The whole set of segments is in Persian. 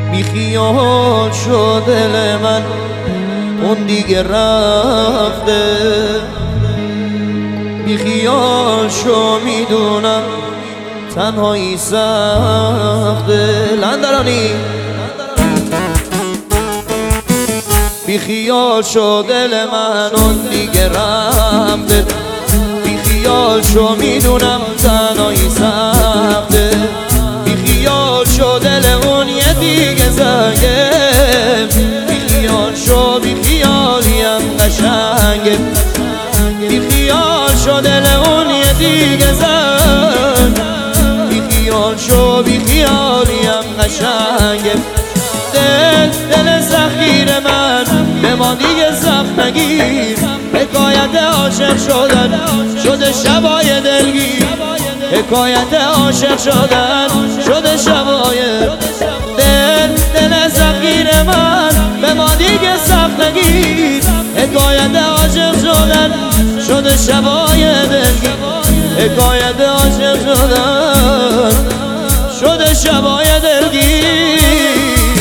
بیخیال شد دل من اون دیگه رفته، بیخیال شو میدونم تنهایی سخته. لندرانی بیخیال شو دل من اون دیگه رفته، بیخیال شو میدونم تنهایی سخته، بیخیال شو دل اون یه دیگه زنگه، بیخیال شو بیخیالیم قشنگه، بیخیال شو دل اون یه دیگه زنگ، بیخیال شو بیخیالیم قشنگه. دل زخیر من به ما دیگه زخم نگیر، حکایت عاشق شدن شده شبای دلگیر، حکایت عاشق شدن شده شبای دل زخیر من به ما دیگه زخم نگیر، حکایت عاشق شدن شده شبای دلگیر، حکایت عاشق شدن شده شبای دلگیر.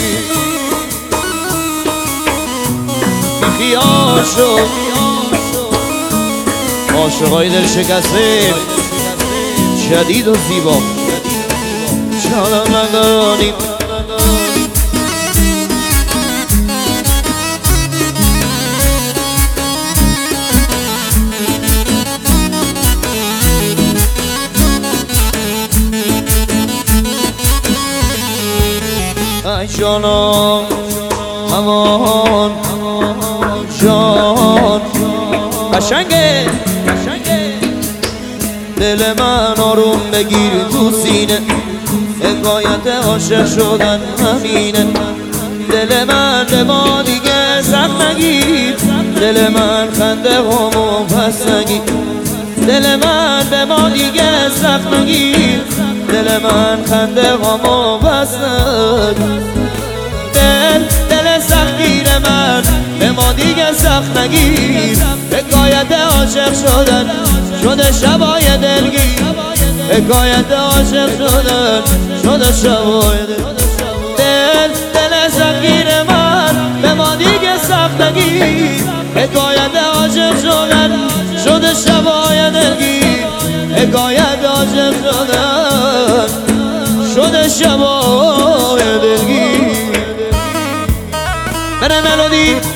بیخیال شو عاشقای دل شکسته شدید و زیبا شادم نداریم. ای جانم امان جان قشنگه، دل من آروم بگیر تو سینه، حکایت عاشق شدن همینه، دل من به ما دیگه زخم نگیر، دل من خنده همو پس نگیر، دل من به ما دیگه زخم نگیر، دل من خنده همو پس نگیر، دل سختگیر من به ما دیگه سخت نگیر، حکایت عاشق شدن شده شبای دلگیر، حکایت عاشق شدن شده شبای دل سختگیر من به ما دیگه سخت نگیر، حکایت عاشق شدن شده شبای دلگیر، حکایت عاشق شدن شده شبای دلگیر. برای ملودی